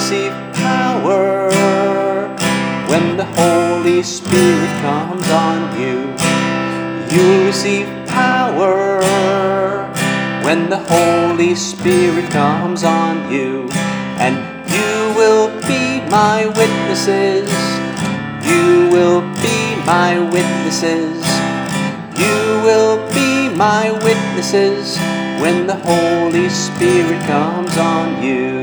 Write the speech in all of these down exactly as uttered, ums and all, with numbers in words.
receive power when the Holy Spirit comes on you. You receive power when the Holy Spirit comes on you. And you will be my witnesses. You will be my witnesses. You will be my witnesses when the Holy Spirit comes on you.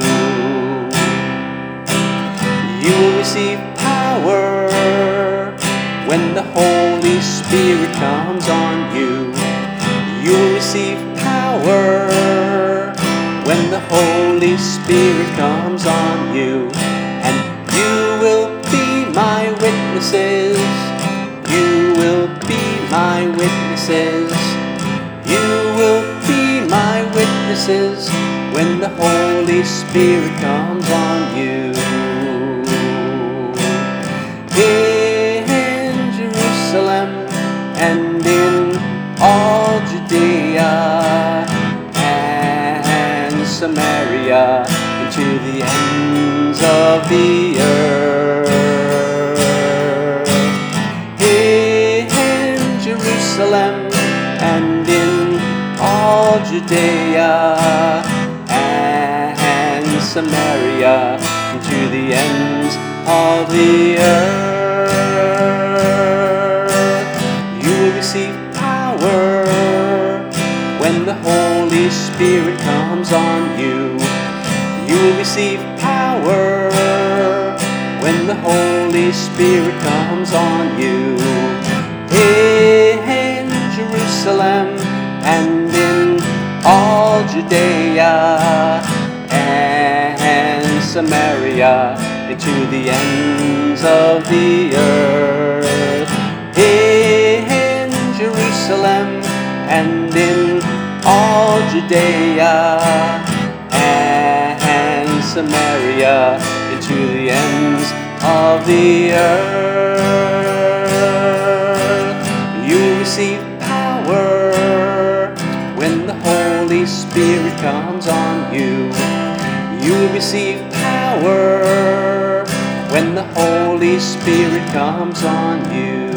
You will receive power when the Holy Spirit comes on you. You will receive power when the Holy Spirit comes on you. And you will be my witnesses. You will be my witnesses. You will be my witnesses when the Holy Spirit comes on you. In Jerusalem and in all Judea and Samaria and to the ends of the earth. In Jerusalem and in all Judea and Samaria and to the ends of the earth. You will receive power when the Holy Spirit comes on you. You will receive power when the Holy Spirit comes on you. In Jerusalem and in all Judea and Samaria and to the ends of the earth. In Jerusalem and in all Judea and Samaria and to the ends of the earth. You receive power when the Holy Spirit comes on you. You receive power when the Holy Spirit comes on you.